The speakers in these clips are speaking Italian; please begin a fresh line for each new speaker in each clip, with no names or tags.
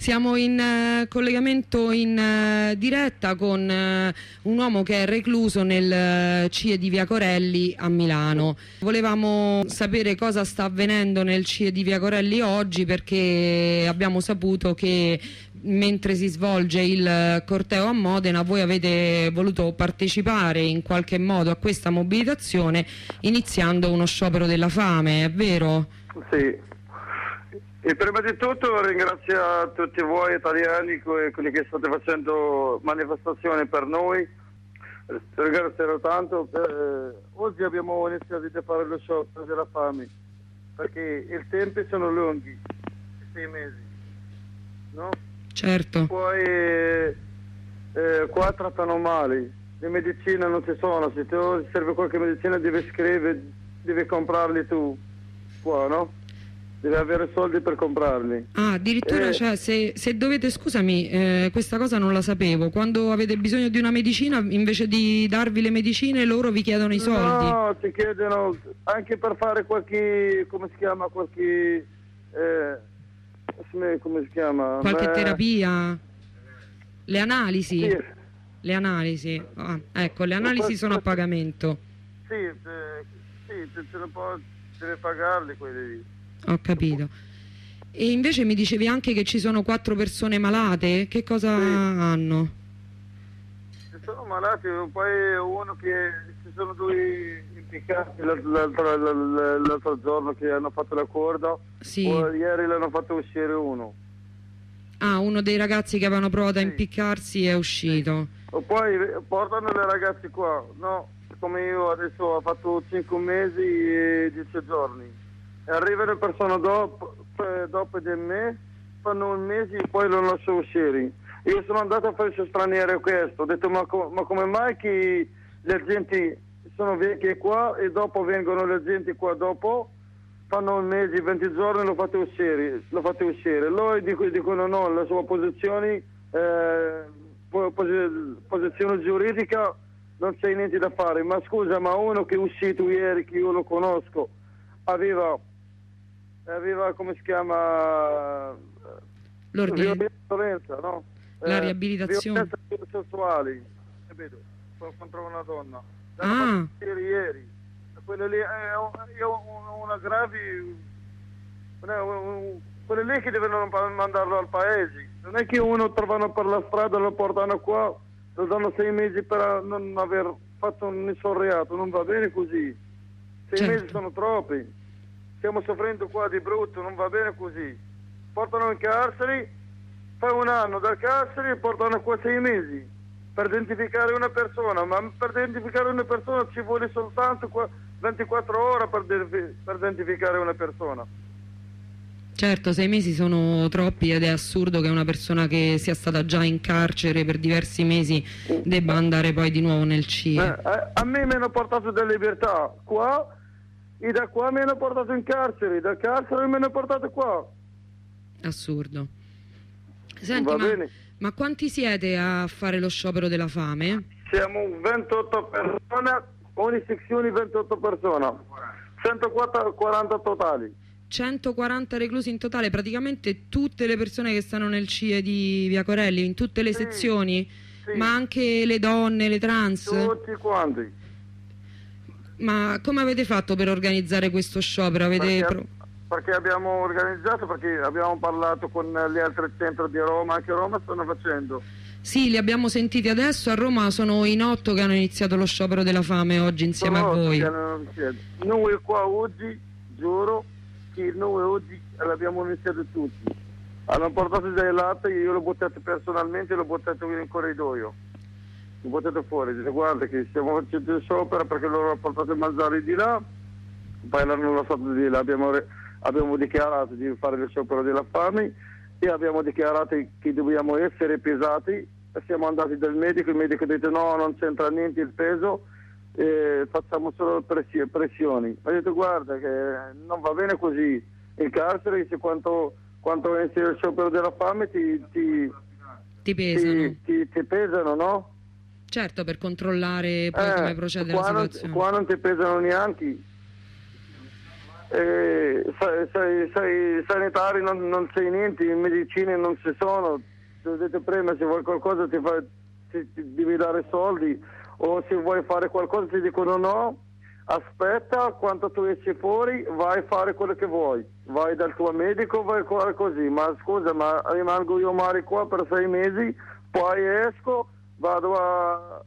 Siamo in collegamento in diretta con un uomo che è recluso nel CIE di Via Corelli a Milano. Volevamo sapere cosa sta avvenendo nel CIE di Via Corelli oggi, perché abbiamo saputo che mentre si svolge il corteo a Modena voi avete voluto partecipare in qualche modo a questa mobilitazione iniziando uno sciopero della fame, è vero?
Sì. E prima di tutto ringrazio tutti voi italiani, quelli che state facendo manifestazioni per noi. Ringrazierò tanto. Oggi abbiamo iniziato a fare lo sciopero della fame perché i tempi sono lunghi, 6 mesi, no?
Certo.
Poi qua trattano male, le medicine non ci sono, se ti serve qualche medicina devi scrivere, devi comprarli tu qua, no? Devi avere soldi per comprarli.
Ah, addirittura, cioè, se dovete, scusami, questa cosa non la sapevo, quando avete bisogno di una medicina, invece di darvi le medicine, loro vi chiedono i soldi?
No, ti chiedono anche per fare qualche, come si chiama, qualche, come si chiama?
Qualche terapia? Le analisi?
Sì.
Le analisi, ah, ecco, le analisi sono a pagamento.
Sì, devi pagarli quelli.
Ho capito. E invece mi dicevi anche che ci sono 4 persone malate, che cosa hanno?
Ci sono malati, poi uno che ci sono 2 impiccati l'altro giorno che hanno fatto la corda,
sì.
Poi ieri l'hanno fatto uscire uno.
Ah, uno dei ragazzi che avevano provato a impiccarsi è uscito.
Sì. Poi portano le ragazze qua, no? Come io adesso ho fatto 5 mesi e 10 giorni. E arrivano persone dopo di me, fanno un mese e poi lo lascio uscire. Io sono andato a fare straniero questo, ho detto ma come mai che le gente sono vecchie qua e dopo vengono le gente qua dopo, fanno un mese, 20 giorni lo fate uscire. Loro dicono no, la sua posizione giuridica non c'è niente da fare. Ma scusa, ma uno che è uscito ieri, che io lo conosco, aveva come si chiama,
l'ordine,
violenza, no?
La riabilitazione,
violenza sessuali, capito? Contro una donna.
Ah.
Ieri quello lì è una grave, quello lì che devono mandarlo al paese. Non è che uno trovano per la strada, lo portano qua, lo danno 6 mesi per non aver fatto nessun reato. Non va bene così. 6 mesi sono troppi. Stiamo soffrendo qua di brutto, non va bene così. Portano in carcere, fai un anno dal carcere e portano qua 6 mesi per identificare una persona. Ma per identificare una persona ci vuole soltanto 24 ore per identificare una persona.
Certo, 6 mesi sono troppi ed è assurdo che una persona che sia stata già in carcere per diversi mesi debba andare poi di nuovo nel CIE.
A me mi hanno portato della libertà qua e da qua mi hanno portato in carcere, da carcere mi hanno portato qua.
Assurdo. Senti, ma quanti siete a fare lo sciopero della fame?
Siamo 28 persone, ogni sezione 28 persone, 140 totali.
140 reclusi in totale, praticamente tutte le persone che stanno nel CIE di Via Corelli, in tutte le sezioni, ma anche le donne, le trans?
Tutti quanti.
Ma come avete fatto per organizzare questo sciopero?
Perché abbiamo organizzato, perché abbiamo parlato con gli altri centri di Roma, anche a Roma stanno facendo.
Sì, li abbiamo sentiti adesso, a Roma sono in 8 che hanno iniziato lo sciopero della fame oggi insieme a voi.
Noi qua oggi, giuro, che noi oggi l'abbiamo iniziato tutti. Hanno portato dei latte, io l'ho buttato personalmente, l'ho buttato in corridoio. L'ho buttato fuori, dice guarda che stiamo facendo il sciopero perché loro hanno portato il mangiare di là, poi l'hanno lasciato di là, abbiamo dichiarato di fare lo sciopero della fame e abbiamo dichiarato che dobbiamo essere pesati. Siamo andati dal medico, il medico ha detto no, non c'entra niente il peso, facciamo solo pressioni. Ha detto guarda che non va bene così, in carcere dice quanto esce il sciopero della fame
ti pesano.
Ti pesano, no?
Certo, per controllare poi come procede la situazione.
Qua non ti pesano neanche. sanitari non sai niente, in medicine non ci sono. Ti ho detto prima, se vuoi qualcosa ti devi dare soldi, o se vuoi fare qualcosa ti dicono no, aspetta, quando tu esci fuori vai a fare quello che vuoi, vai dal tuo medico, vai a fare così. Ma scusa, ma rimango io male qua per 6 mesi, poi esco, vado a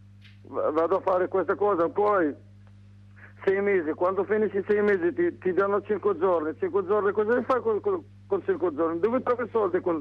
fare questa cosa, poi 6 mesi, quando finisci 6 mesi ti danno 5 giorni, 5 giorni, cosa fai con 5 giorni? Dove trovi soldi con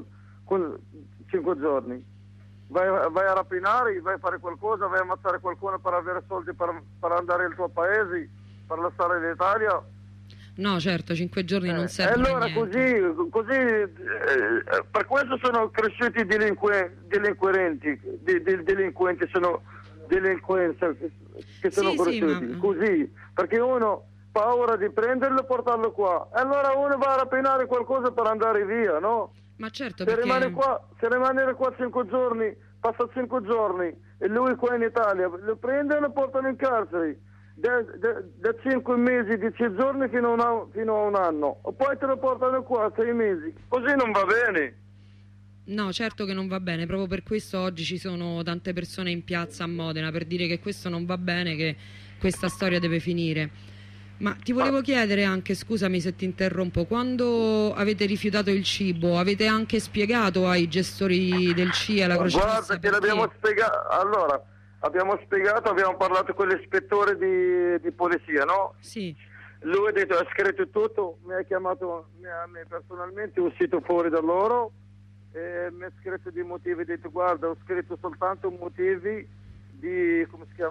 5 giorni? Vai a rapinare, vai a fare qualcosa, vai a ammazzare qualcuno per avere soldi per andare al tuo paese, per lasciare l'Italia?
No, certo, 5 giorni non servono
allora
a niente.
così per questo sono cresciuti delinquenti sono delinquenza che sono cresciuti così, perché uno paura di prenderlo e portarlo qua, e allora uno va a rapinare qualcosa per andare via, no?
Ma certo,
se
perché...
rimanere qua 5 giorni, passa 5 giorni e lui qua in Italia lo prendono e lo portano in carcere da 5 mesi, 10 giorni fino a un anno, e poi te lo portano qua 6 mesi, così non va bene.
No, certo che non va bene, proprio per questo oggi ci sono tante persone in piazza a Modena per dire che questo non va bene, che questa storia deve finire. Ma ti volevo chiedere anche, scusami se ti interrompo, quando avete rifiutato il cibo avete anche spiegato ai gestori del CIE, alla Croce Rossa?
Guarda che l'abbiamo spiegato, allora abbiamo parlato con l'ispettore di polizia, no?
Sì.
Lui ha scritto tutto, mi ha chiamato me personalmente, è uscito fuori da loro e mi ha scritto dei motivi, ha detto guarda, ho scritto soltanto motivi di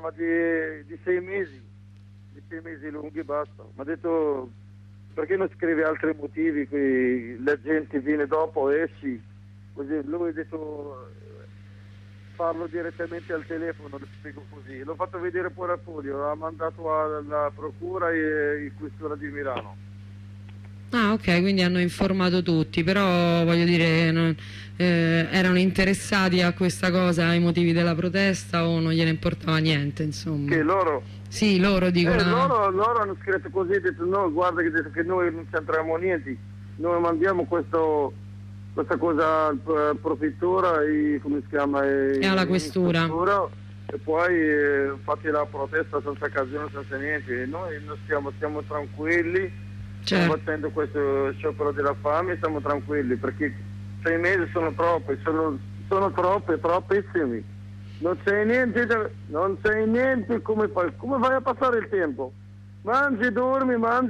6 mesi. 6 mesi lunghi, basta. Mi ha detto perché non scrivi altri motivi, qui la gente viene dopo, esci, così. Lui ha detto parlo direttamente al telefono, lo spiego così. L'ho fatto vedere pure a Fulvio, l'ha mandato alla procura e in questura di Milano.
Ah, ok, quindi hanno informato tutti, però voglio dire, erano interessati a questa cosa, ai motivi della protesta, o non gliene importava niente, insomma?
Che loro?
Sì, loro dicono...
Loro hanno scritto così, hanno detto no, guarda che noi non c'entriamo niente, noi mandiamo questa cosa al prefettura e come si chiama?
E alla questura.
E poi fate la protesta senza occasione, senza niente. Noi non stiamo tranquilli, stiamo facendo questo sciopero della fame, stiamo tranquilli, perché 6 mesi sono troppi, sono troppissimi. Non sai niente, come vai a passare il tempo? Mangi, dormi, no,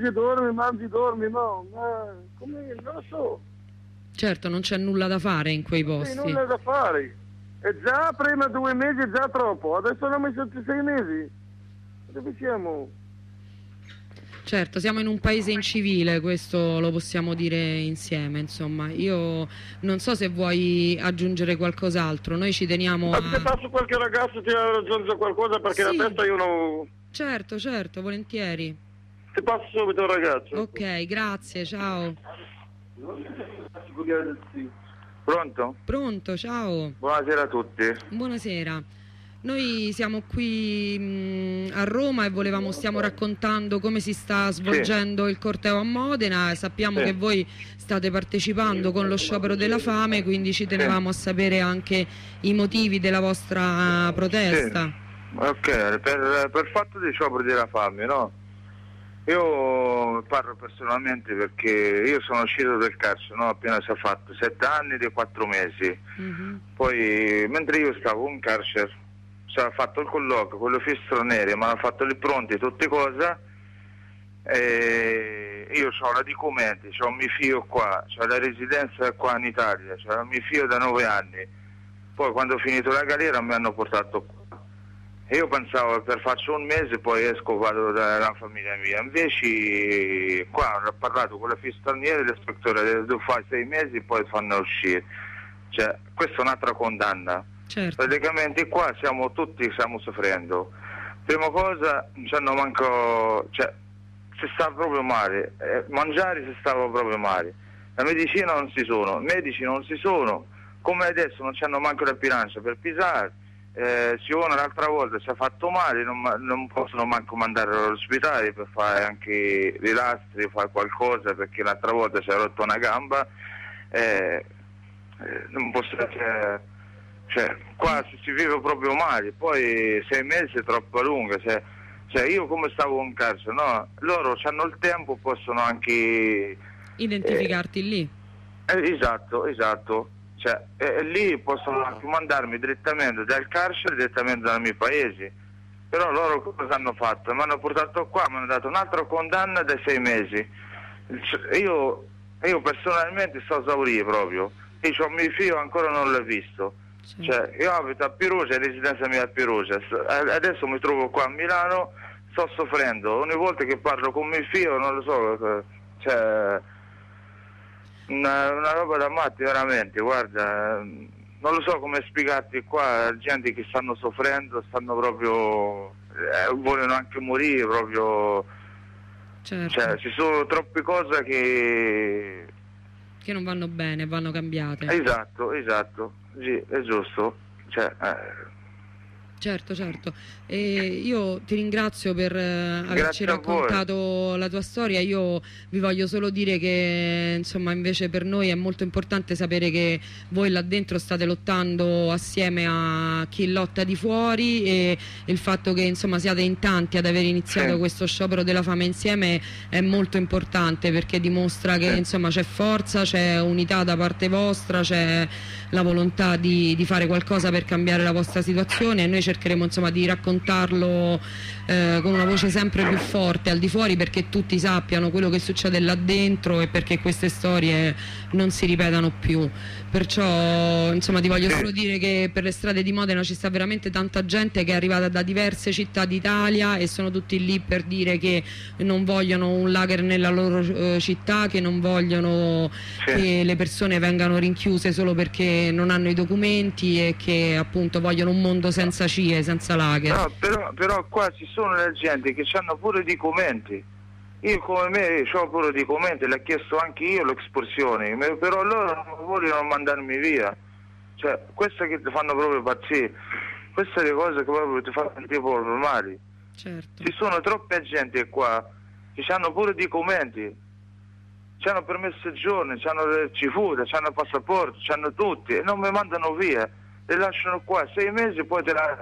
come, non lo so.
Certo, non c'è nulla da fare in quei posti.
Sì, nulla da fare. E già prima 2 mesi è già troppo, adesso hanno messo 6 mesi. Dove siamo?
Certo, siamo in un paese incivile, questo lo possiamo dire insieme, insomma. Io non so se vuoi aggiungere qualcos'altro, noi ci teniamo a...
Se passo qualche ragazzo ti aggiunge qualcosa, perché
sì.
La testa io non...
Certo, volentieri.
Ti passo subito un ragazzo.
Ok, grazie, ciao.
Pronto?
Pronto, ciao.
Buonasera a tutti.
Buonasera. Noi siamo qui a Roma e stiamo raccontando come si sta svolgendo il corteo a Modena. Sappiamo che voi state partecipando con lo sciopero della fame, quindi ci tenevamo a sapere anche i motivi della vostra protesta.
Ok, per fatto di sciopero della fame, no? Io parlo personalmente perché io sono uscito dal carcere, no? Appena si è fatto 7 anni e 4 mesi. Poi mentre io stavo in carcere si è fatto il colloquio con le straniere, mi hanno fatto le pronte tutte cose, e io ho la documenti, ho mio figlio qua, ho la residenza qua in Italia, ho mio figlio da 9 anni. Poi quando ho finito la galera mi hanno portato qua e io pensavo per faccio un mese poi esco, vado dalla famiglia mia, invece qua ho parlato con la straniera e l'ispettore, devo fare 6 mesi poi fanno uscire, cioè questa è un'altra condanna.
Certo.
Praticamente qua tutti stiamo soffrendo. Prima cosa si sta proprio male, mangiare si stava proprio male, la medicina non ci sono, medici non ci sono, come adesso non c'hanno manco la bilancia per pisare, se uno l'altra volta si è fatto male non possono manco mandare all'ospedale per fare anche i lastri, fare qualcosa, perché l'altra volta si è rotto una gamba, non posso, cioè qua si vive proprio male. Poi 6 mesi è troppo lunga, cioè io come stavo in carcere, no? Loro hanno il tempo, possono anche
identificarti lì.
Esatto. Cioè, lì possono anche mandarmi direttamente dal carcere, direttamente dal mio paese. Però loro cosa hanno fatto? Mi hanno portato qua, mi hanno dato un'altra condanna da 6 mesi. Io personalmente sto a esaurire proprio. E ho mio figlio ancora non l'ho visto.
Sì.
Cioè, io abito a Perugia, residenza mia a Perugia. Adesso mi trovo qua a Milano, sto soffrendo. Ogni volta che parlo con mio figlio, non lo so, cioè... Una roba da matti veramente, guarda, non lo so come spiegarti qua, gente che stanno soffrendo, stanno proprio, vogliono anche morire proprio,
Certo.
Cioè ci sono troppe cose
che non vanno bene, vanno cambiate.
Esatto, sì, è giusto, cioè,
Certo. E io ti ringrazio per averci raccontato la tua storia. Io vi voglio solo dire che insomma invece per noi è molto importante sapere che voi là dentro state lottando assieme a chi lotta di fuori, e il fatto che insomma siate in tanti ad aver iniziato questo sciopero della fame insieme è molto importante, perché dimostra che insomma c'è forza, c'è unità da parte vostra, c'è la volontà di fare qualcosa per cambiare la vostra situazione, e noi cercheremo insomma di raccontarlo con una voce sempre più forte al di fuori, perché tutti sappiano quello che succede là dentro e perché queste storie non si ripetano più. Perciò insomma ti voglio solo dire che per le strade di Modena ci sta veramente tanta gente che è arrivata da diverse città d'Italia e sono tutti lì per dire che non vogliono un lager nella loro città, che non vogliono che le persone vengano rinchiuse solo perché non hanno i documenti, e che appunto vogliono un mondo senza CIE, senza lager.
No, però qua ci sono le gente che hanno pure i documenti. Io come me ho pure i documenti, l'ho chiesto anche io l'espulsione, però loro non vogliono mandarmi via. Cioè, queste che ti fanno proprio impazzire, queste sono le cose che proprio ti fanno tipo normali.
Certo.
Ci sono troppe gente qua che hanno pure i documenti, hanno permesso di soggiorno, hanno le cifude, hanno il passaporto, hanno tutti, e non mi mandano via. Le lasciano qua 6 mesi, poi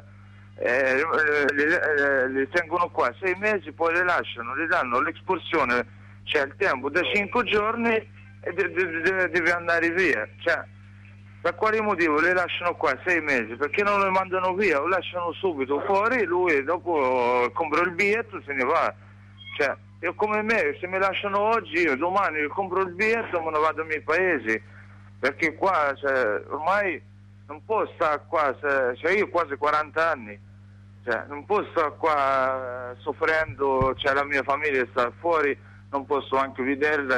li tengono qua 6 mesi, poi le lasciano, gli danno l'espulsione, c'è il tempo da 5 giorni e deve andare via. Cioè, per quale motivo le lasciano qua 6 mesi? Perché non le mandano via, lo lasciano subito fuori, lui dopo compra il biglietto e se ne va. Cioè, io come me, se mi lasciano oggi, io domani compro il biglietto e me ne vado ai miei paesi, perché qua ormai non posso stare qua, io ho quasi 40 anni, non posso stare qua soffrendo, la mia famiglia sta fuori, non posso anche vederla,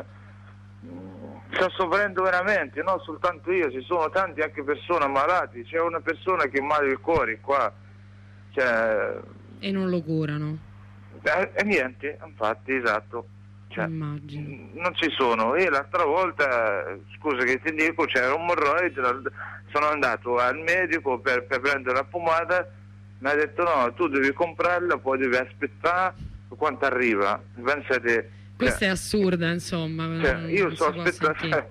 sto soffrendo veramente, non soltanto io, ci sono tanti anche persone malate, c'è una persona che ha male il cuore qua,
e non lo curano.
E niente, infatti, esatto.
Immagino.
Non ci sono. Io l'altra volta, scusa che ti dico, c'era un emorroide, sono andato al medico per prendere la pomata, mi ha detto no, tu devi comprarla, poi devi aspettare quanto arriva. Pensate,
questa è assurda, insomma.
Io sto aspettando,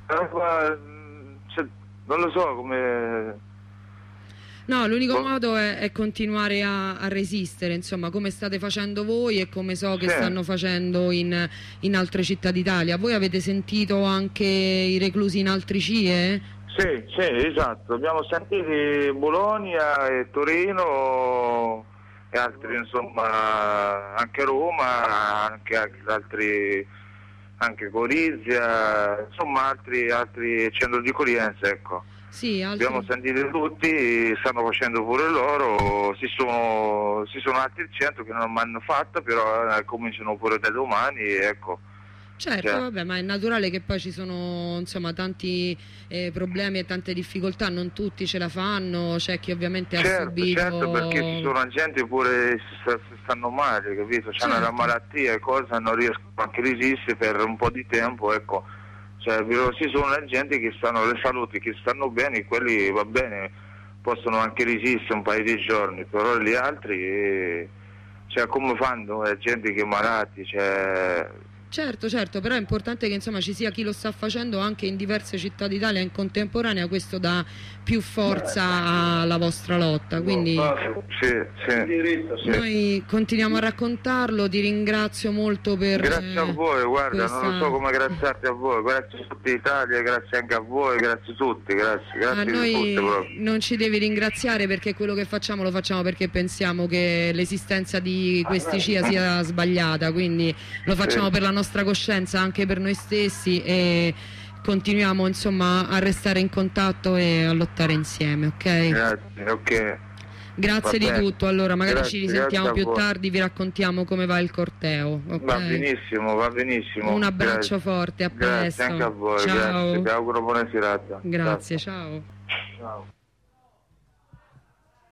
non lo so come...
No, l'unico modo è continuare a resistere, insomma, come state facendo voi e come so che stanno facendo in altre città d'Italia. Voi avete sentito anche i reclusi in altri CIE?
Sì, esatto. Abbiamo sentito Bologna e Torino e altri, insomma, anche Roma, anche altri, anche Gorizia, insomma altri centri di accoglienza, ecco.
Sì,
abbiamo sentito tutti, stanno facendo pure loro, ci sono altri 100 che non hanno fatto, però cominciano pure da domani, ecco.
Certo, vabbè, ma è naturale che poi ci sono insomma tanti problemi e tante difficoltà, non tutti ce la fanno, c'è chi ovviamente ha subito...
Certo, perché ci sono gente pure stanno male, capito? C'hanno la malattia e cose, non riescono anche a resistere per un po' di tempo, ecco. Ci sono la gente che stanno, le saluti che stanno bene, quelli va bene, possono anche resistere un paio di giorni, però gli altri, cioè, come fanno? È gente che è malati, cioè...
Certo, però è importante che insomma ci sia chi lo sta facendo anche in diverse città d'Italia in contemporanea, questo dà più forza alla vostra lotta, quindi noi continuiamo a raccontarlo. Ti ringrazio molto per...
Grazie a voi, guarda,
questa...
non lo so come graziarti a voi, grazie a tutta Italia, grazie anche a voi, grazie a tutti, grazie
a noi
di tutte proprio.
Non ci devi ringraziare, perché quello che facciamo lo facciamo perché pensiamo che l'esistenza di questi CIA sia sbagliata, quindi lo facciamo per la nostra coscienza, anche per noi stessi, e continuiamo insomma a restare in contatto e a lottare insieme, ok?
Grazie, ok.
Grazie di tutto, allora magari ci risentiamo più
voi.
Tardi, vi raccontiamo come va il corteo, okay?
Va benissimo.
Un abbraccio forte, a presto.
Grazie anche a voi,
ciao.
grazie, vi auguro buona serata.
Grazie, ciao.
Ciao.